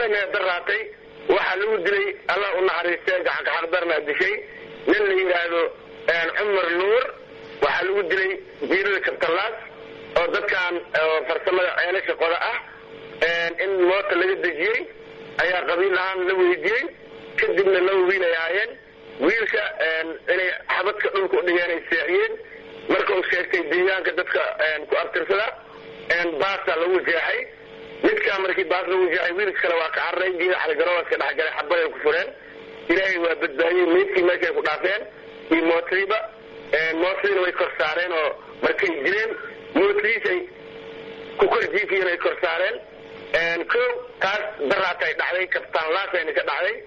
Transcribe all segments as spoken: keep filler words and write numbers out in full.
shalayna daraatay waxaa lagu dilay allah u naxariistay gacanka xaqdarna dishay nin la yidhaahdo cumar nuur waxaa lagu dilay jiirada kabtalaas oo dadkan farsamada ceelasha qoda ah in moota laga dejiyey ayaa qabiil ahaan la weydiiyey kadibna laba wiil ay ahaayeen wiilka inay xabadka dhulka u dhigeen ay seexiyeen marka uu sheegtay deegaanka dadka ku abtirsada baasaa lagu jeexay midkaa markii baas lagu jeexay wiilka kale waa ka carray geeda xaligarooska dhexgalay xabad ay ku fureen ilaahay waa badbaadiyey meydkii meeshay ku dhaafeen iyo mootadiiba mootadiina way kor saareen oo markay jireen mootadiisay ku kor jiifiyeen ay kor saareen kow taas daraata ay dhacday kabtaan laasayna ka dhacday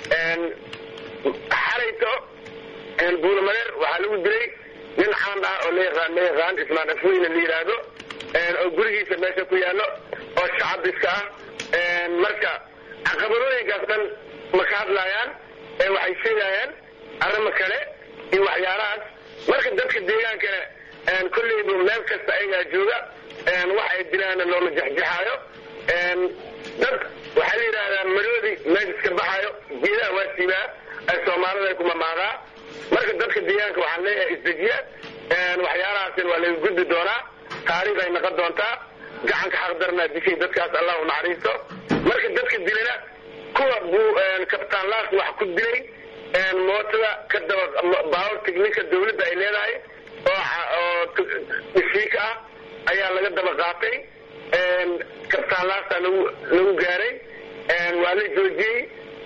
xalayto buulamareer waxaa lagu dilay nin caan ah oo la yaqaan la yaqaan ismaan afweyne la yidhaahdo oo gurigiisa meesha ku yaallo oo shacab iska ah marka caqabadooyinkaas dhan ma ka hadlaayaan waxay sheegayaan arrimo kale iyo waxyaalahaas marka dadka deegaankana kolleyba meel kasta ayagaa jooga wax ay dilaana looma jexjexaayo dad waxaa la yidhaahdaa maroodi meesha iska baxaayo geedaha waa siibaa soomaalida ay ku mamaadaa marka dadka deegaanka waxaan leeyahay isdejiya waxyaalahaasina waa laga gudbi doonaa taariikh ay noqon doontaa gacanka xaqdarnaa dishay dadkaas allah u naxariisto marka dadka dilana kuwa buu kabtaan laas wax ku dilay mootada ka daba baawar tigninka dawladda ay leedahay oo dhishiika ah ayaa laga daba qaatay kabtaan laasaa lagu lagu gaaray waa la joojiyey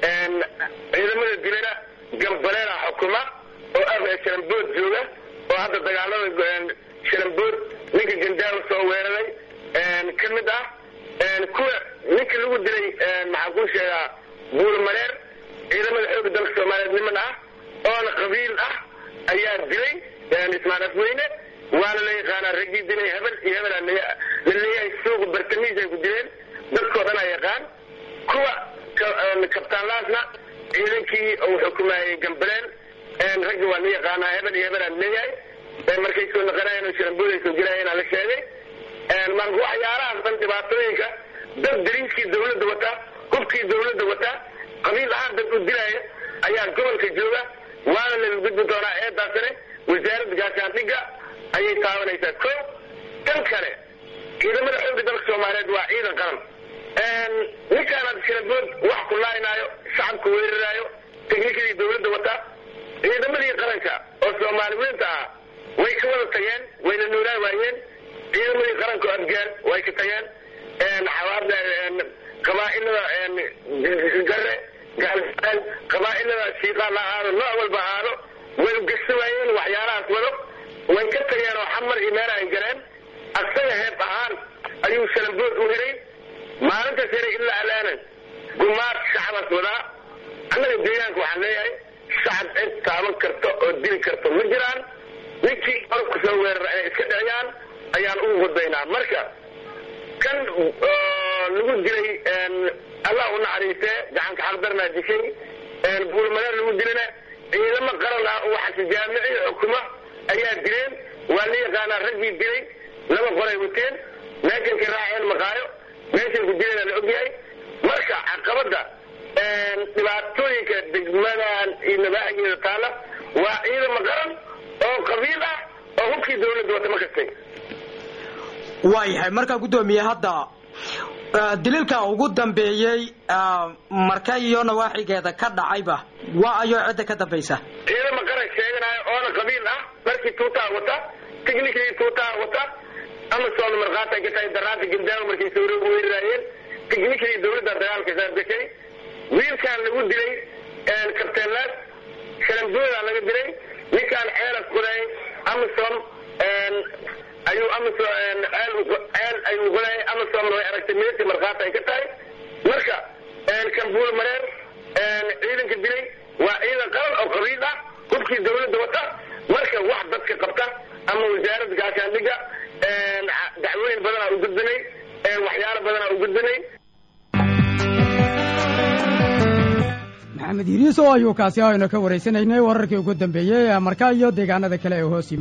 ciidamada dilana gambaleela xukuma oo ah sharambood jooga oo hadda dagaalada sharambood ninka gandaawa soo weeraray ka mid ah kuwa ninka lagu dilay maxaan kuu sheegaa buulmareer ciidamada xooga dalka soomaaliyeed niman ah oona qabiil ah ayaa dilay ismaan afweyne waana la yaqaanaa raggii dilay hebel iyo hebel la leeyahay suuqa bartamiis ay ku dileen dadkoo dhan a yaqaan kuwa kabtaan laasna ciidankii uu xukumayay gambaleen ragga waa la yaqaanaa hebel iyo hebel aan leeyahay markay soo naqanayeen oo sharambood ay soo gelayeen la sheegay marka waxyaalahaas dhan dhibaatooyinka dad dariiskii dawladda wata hubkii dawladda wata qabiil ahaan dad u dilaya ayaa gobolka jooga waana laga gudbi doonaa eedaasane wasaaradda gaashaandhigga ayay taabanaysaa ko tan kale ciidamada xooga dalka soomaaliyeed waa ciidan qaran ninkaanaad sharambood wax ku laaynaayo shacabka weeraraayo teknikadii dawladda wata ciidamadii qaranka oo soomaaliyiinta ah way ka wada tageen wayna noolaa waayeen ciidamadii qaranka oo afgaan way ka tageen xawaabda qabaa'ilada gare gaalsaan qabaa'ilada shiiqaa la aado nooc walba aado way ugasho waayeen waxyaalahaas wado way ka tageen oo xamar iyo meela ay galeen asaga heeb ahaan ayuu sharambood u helay maalintaas helay ilaa alaanan gumaad shacabaas wadaa annaga deegaanka waxaan leeyahay shacab cid taaban karto oo dili karto ma jiraan ninkii orabka soo weerara inay iska dhiciyaan ayaan ugu gudbaynaa marka kan lagu dilay allah u naxariistee gacanka xaqdarnaa dishay buulmareer lagu dilana ciidamo qaran ah oo waxaase jaamici xukuma ayaa dileen waa la yaqaanaa raggii dilay laba qoray wateen meeshan ka raaceen maqaayo meeshan ku dilayna la ogyahay marka caqabadda dhibaatooyinka degmadan iyo nabaaxigeeda taala waa ciidamo qaran oo qabiil ah oo hubkii dawladda wata ma kastay waayahay markaa guddoomiye hadda daliilka ugu dambeeyey marka iyo nawaaxigeeda ka dhacayba waa ayoo cidda ka dambaysa ciidamo qaran sheeganayo oona qabiil ah markii tuutaa wata tiknikadii tuutaa wata ama soona markhaata ay ka tahay daraanta gandaawa markay soo weeraraayeen tiknikadii dawladda dagaalka saar gashay wiilkaan lagu dilay kabteenlaas sharamboodaa laga dilay ninkaan ceelas qodaayay amasom ayuu amasom ceel ayuu qodaayay amasomna way aragtay meesha markhaata ay ka tahay marka kan buulmareer ciidanka dilay waa ciidan qaran oo qabiil ah hubkii dawladda wata marka wax dadka qabta ama wasaaradda gaashaandhigga dacwooyin badanaa u gudbinay waxyaalo badanaa u gudbinay maxamed yiriis oo ayuu kaasi aynu ka wareysanaynay wararkii ugu dambeeyey marka iyo deegaanada kale ee hoos